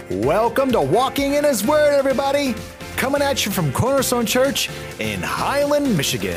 Welcome to Walking in His Word, everybody. Coming at you from Cornerstone Church in Highland, Michigan.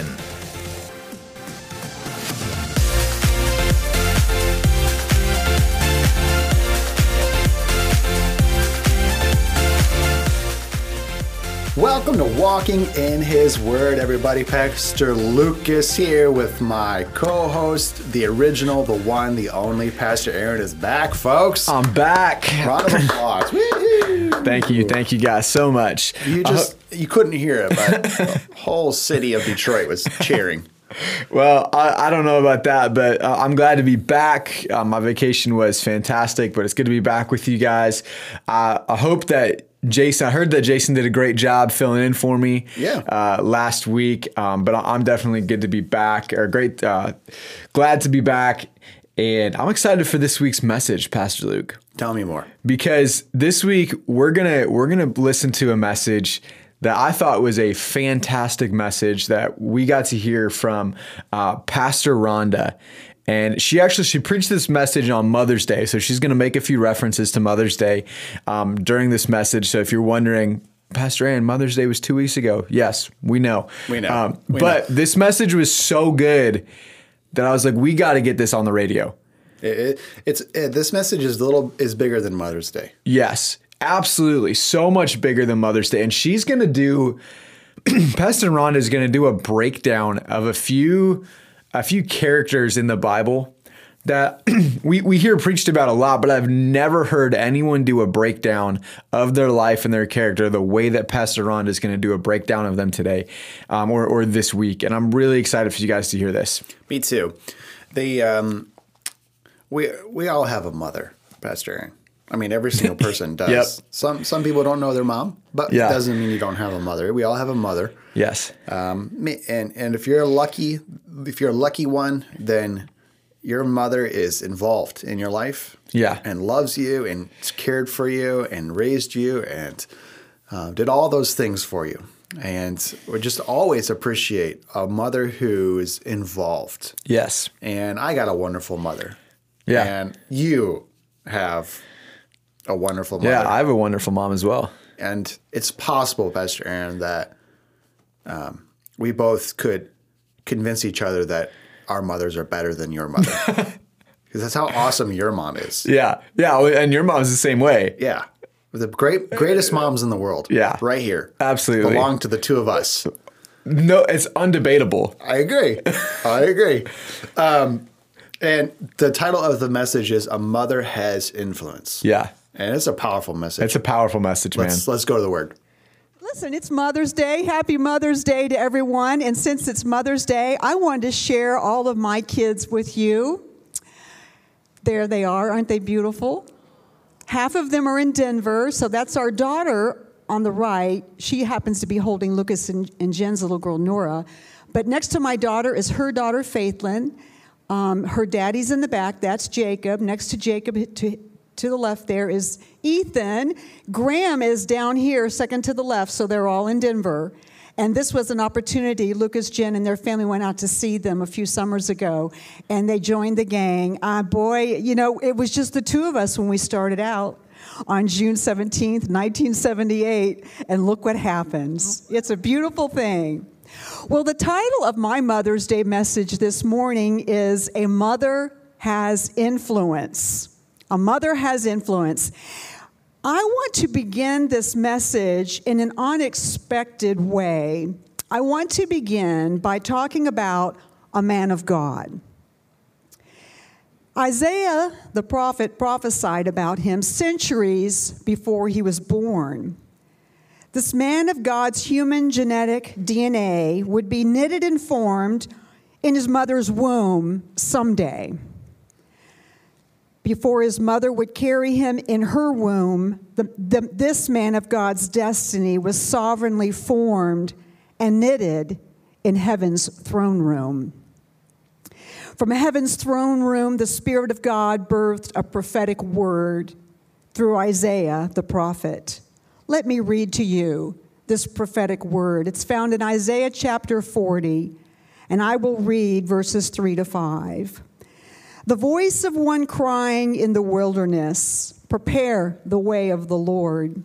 Welcome to Walking in His Word, everybody. Pastor Lucas here with my co-host, the original, the one, the only. Pastor Aaron is back, folks. I'm back. Round of applause. Woo-hoo. Thank you guys so much. You couldn't hear it, but the whole city of Detroit was cheering. Well, I don't know about that, but I'm glad to be back. My vacation was fantastic, but it's good to be back with you guys. I hope that I heard that Jason did a great job filling in for me last week, but I'm definitely good to be back, glad to be back, and I'm excited for this week's message, Pastor Luke. Tell me more. Because this week we're gonna listen to a message that I thought was a fantastic message that we got to hear from Pastor Rhonda. And she preached this message on Mother's Day. So she's going to make a few references to Mother's Day during this message. So if you're wondering, Pastor Ann, Mother's Day was 2 weeks ago. Yes, we know. But this message was so good that I was like, we got to get this on the radio. This message is bigger than Mother's Day. Yes, absolutely. So much bigger than Mother's Day. And she's going to do, Pastor Rhonda is going to do a breakdown of a few characters in the Bible that we hear preached about a lot, but I've never heard anyone do a breakdown of their life and their character the way that Pastor Rhonda is going to do a breakdown of them today or this week. And I'm really excited for you guys to hear this. Me too. We all have a mother, Pastor Aaron. I mean, every single person does. Yep. Some people don't know their mom, but it doesn't mean you don't have a mother. We all have a mother. Yes. And if you're a lucky one, then your mother is involved in your life. Yeah. And loves you and cared for you and raised you and did all those things for you. And we just always appreciate a mother who is involved. Yes. And I got a wonderful mother. Yeah. And you have a wonderful mother. Yeah, I have a wonderful mom as well. And it's possible, Pastor Aaron, that we both could convince each other that our mothers are better than your mother. Because that's how awesome your mom is. Yeah. Yeah. And your mom's the same way. Yeah. The greatest moms in the world. Yeah. Right here. Absolutely. Belong to the two of us. No, it's undebatable. I agree. And the title of the message is A Mother Has Influence. Yeah. And it's a powerful message. It's a powerful message, man. Let's go to the Word. Listen, it's Mother's Day. Happy Mother's Day to everyone. And since it's Mother's Day, I wanted to share all of my kids with you. There they are. Aren't they beautiful? Half of them are in Denver. So that's our daughter on the right. She happens to be holding Lucas and Jen's little girl, Nora. But next to my daughter is her daughter, Faithlyn. Her daddy's in the back. That's Jacob. Next to Jacob, to the left there is Ethan. Graham is down here, second to the left, so they're all in Denver. And this was an opportunity. Lucas, Jen, and their family went out to see them a few summers ago, and they joined the gang. It was just the two of us when we started out on June 17th, 1978, and look what happens. It's a beautiful thing. Well, the title of my Mother's Day message this morning is A Mother Has Influence. A Mother Has Influence. I want to begin this message in an unexpected way. I want to begin by talking about a man of God. Isaiah, the prophet, prophesied about him centuries before he was born. This man of God's human genetic DNA would be knitted and formed in his mother's womb someday. Before his mother would carry him in her womb, this man of God's destiny was sovereignly formed and knitted in heaven's throne room. From heaven's throne room, the Spirit of God birthed a prophetic word through Isaiah the prophet. Let me read to you this prophetic word. It's found in Isaiah chapter 40, and I will read verses 3 to 5. The voice of one crying in the wilderness, prepare the way of the Lord.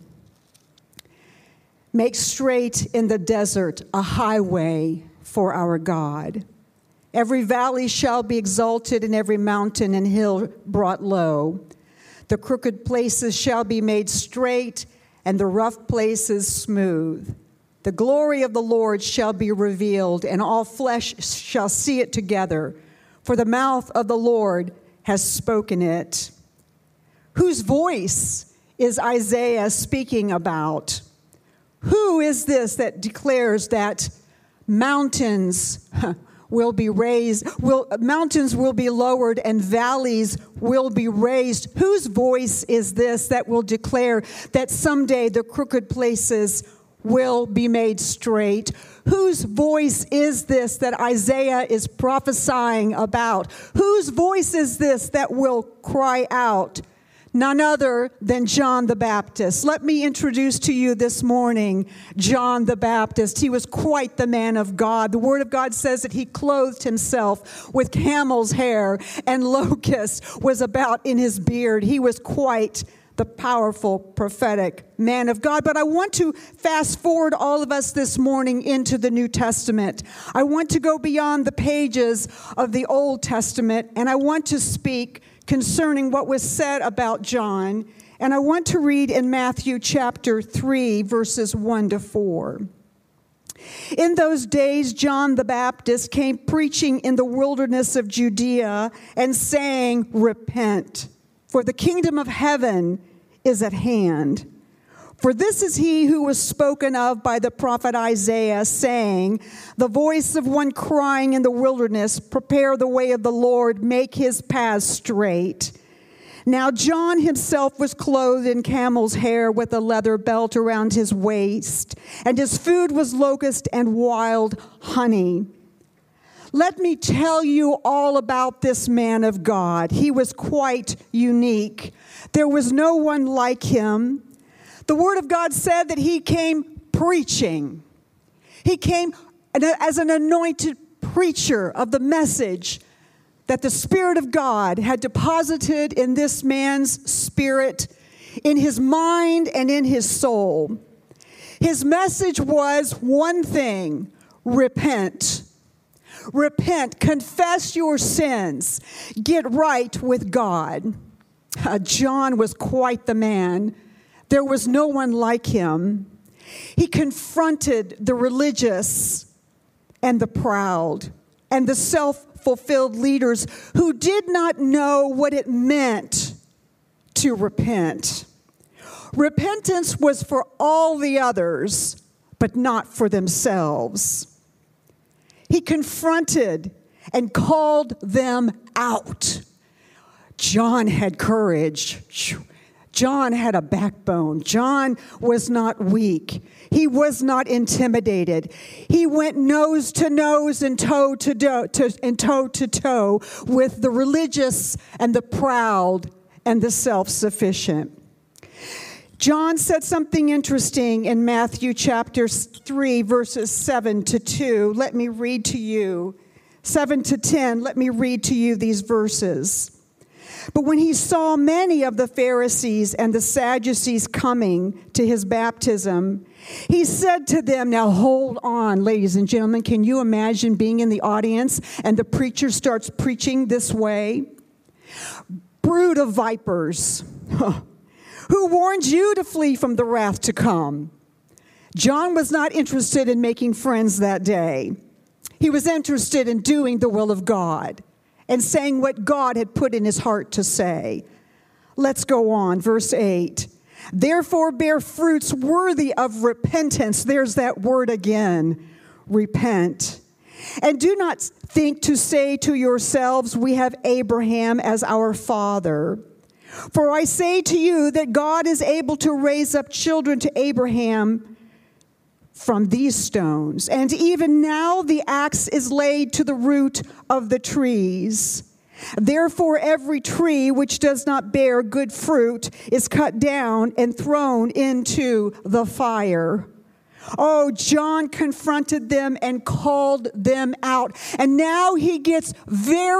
Make straight in the desert a highway for our God. Every valley shall be exalted, and every mountain and hill brought low. The crooked places shall be made straight, and the rough places smooth. The glory of the Lord shall be revealed, and all flesh shall see it together, for the mouth of the Lord has spoken it. Whose voice is Isaiah speaking about? Who is this that declares that mountains will be raised, mountains will be lowered and valleys will be raised? Whose voice is this that will declare that someday the crooked places will be made straight? Whose voice is this that Isaiah is prophesying about? Whose voice is this that will cry out? None other than John the Baptist. Let me introduce to you this morning John the Baptist. He was quite the man of God. The Word of God says that he clothed himself with camel's hair, and locust was about in his beard. He was quite the powerful prophetic man of God. But I want to fast forward all of us this morning into the New Testament. I want to go beyond the pages of the Old Testament, and I want to speak concerning what was said about John. And I want to read in Matthew chapter 3, verses 1 to 4. In those days, John the Baptist came preaching in the wilderness of Judea and saying, "Repent, for the kingdom of heaven is at hand. For this is he who was spoken of by the prophet Isaiah, saying, the voice of one crying in the wilderness, prepare the way of the Lord, make his paths straight. Now John himself was clothed in camel's hair with a leather belt around his waist, and his food was locust and wild honey. Let me tell you all about this man of God. He was quite unique. There was no one like him. The Word of God said that he came preaching. He came as an anointed preacher of the message that the Spirit of God had deposited in this man's spirit, in his mind and in his soul. His message was one thing: repent. Repent, confess your sins, get right with God. John was quite the man. There was no one like him. He confronted the religious and the proud and the self-fulfilled leaders who did not know what it meant to repent. Repentance was for all the others, but not for themselves. He confronted and called them out. John had courage. John had a backbone. John was not weak. He was not intimidated. He went nose to nose and toe to toe with the religious and the proud and the self-sufficient. John said something interesting in Matthew chapter 3, verses 7 to 2. Let me read to you. 7 to 10, let me read to you these verses. But when he saw many of the Pharisees and the Sadducees coming to his baptism, he said to them, now hold on, ladies and gentlemen, can you imagine being in the audience and the preacher starts preaching this way? Brood of vipers, who warned you to flee from the wrath to come? John was not interested in making friends that day. He was interested in doing the will of God and saying what God had put in his heart to say. Let's go on. Verse 8. Therefore bear fruits worthy of repentance. There's that word again. Repent. And do not think to say to yourselves, we have Abraham as our father. For I say to you that God is able to raise up children to Abraham from these stones. And even now the axe is laid to the root of the trees. Therefore every tree which does not bear good fruit is cut down and thrown into the fire. Oh, John confronted them and called them out. And now he gets very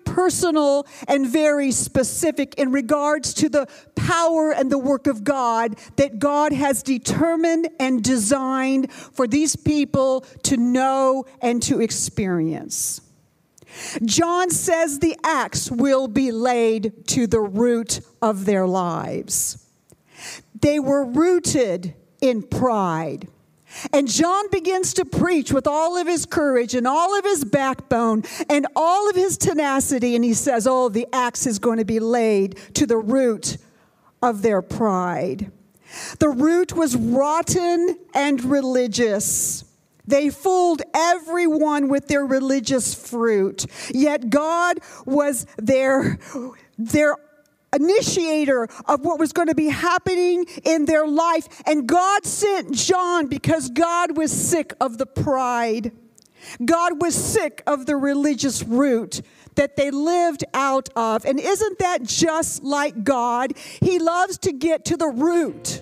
personal and very specific in regards to the power and the work of God that God has determined and designed for these people to know and to experience. John says the axe will be laid to the root of their lives. They were rooted in pride. And John begins to preach with all of his courage and all of his backbone and all of his tenacity. And he says, oh, the axe is going to be laid to the root of their pride. The root was rotten and religious. They fooled everyone with their religious fruit. Yet God was their initiator of what was going to be happening in their life. And God sent John because God was sick of the pride. God was sick of the religious root that they lived out of. And isn't that just like God? He loves to get to the root.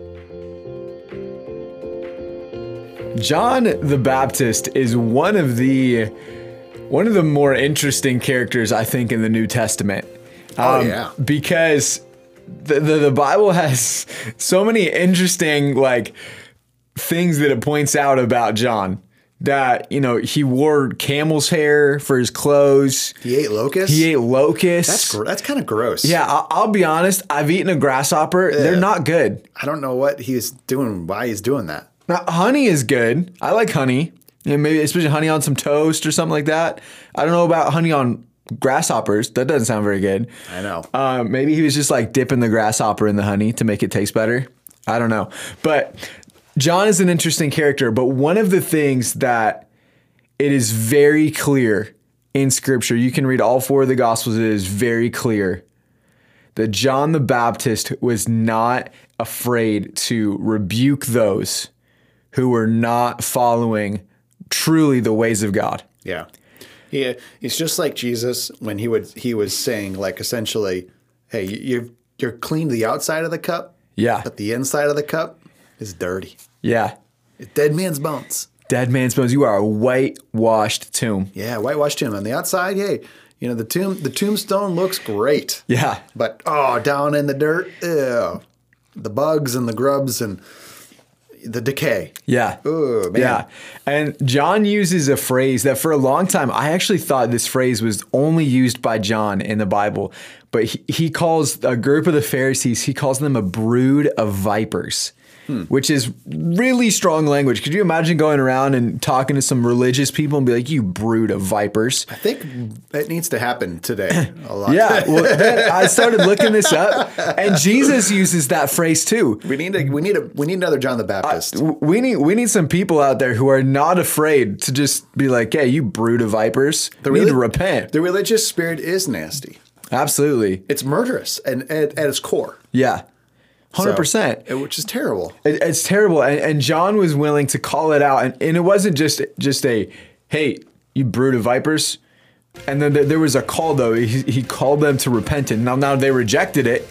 John the Baptist is one of the more interesting characters, I think, in the New Testament. Because the Bible has so many interesting things that it points out about John. That, he wore camel's hair for his clothes. He ate locusts? That's kind of gross. Yeah, I'll be honest. I've eaten a grasshopper. Yeah. They're not good. I don't know what he's doing, why he's doing that. Now, honey is good. I like honey. Maybe especially honey on some toast or something like that. I don't know about honey on grasshoppers. That doesn't sound very good. I know. Maybe he was just dipping the grasshopper in the honey to make it taste better. I don't know. But John is an interesting character. But one of the things that it is very clear in Scripture, you can read all 4 of the Gospels, it is very clear that John the Baptist was not afraid to rebuke those who were not following truly the ways of God. Yeah. It's just like Jesus when he was saying essentially, hey, you're clean the outside of the cup, yeah, but the inside of the cup is dirty. Yeah. It's dead man's bones. Dead man's bones. You are a whitewashed tomb. Yeah, whitewashed tomb. On the outside, hey, the tombstone looks great. Yeah. But down in the dirt, ew, the bugs and the grubs and the decay. Yeah. Oh, man. Yeah. And John uses a phrase that for a long time, I actually thought this phrase was only used by John in the Bible. But he calls a group of the Pharisees, he calls them a brood of vipers. Which is really strong language. Could you imagine going around and talking to some religious people and be like, you brood of vipers? I think that needs to happen today a lot. Yeah. Well, then I started looking this up, and Jesus uses that phrase too. We need another John the Baptist. We need some people out there who are not afraid to just be like, hey, you brood of vipers. We need to repent. The religious spirit is nasty. Absolutely. It's murderous and at its core. Yeah. 100%. Which is terrible. It's terrible. And John was willing to call it out. And it wasn't just a, hey, you brood of vipers. And then there was a call, though. He called them to repentance. Now they rejected it.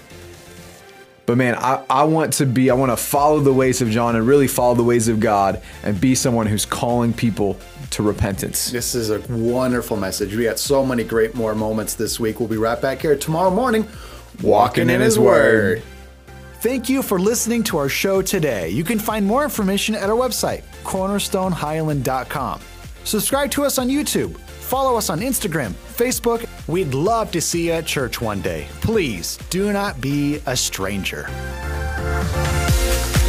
But man, I want to follow the ways of John and really follow the ways of God and be someone who's calling people to repentance. This is a wonderful message. We got so many great more moments this week. We'll be right back here tomorrow morning, walking in His Word. Thank you for listening to our show today. You can find more information at our website, cornerstonehighland.com. Subscribe to us on YouTube. Follow us on Instagram, Facebook. We'd love to see you at church one day. Please do not be a stranger.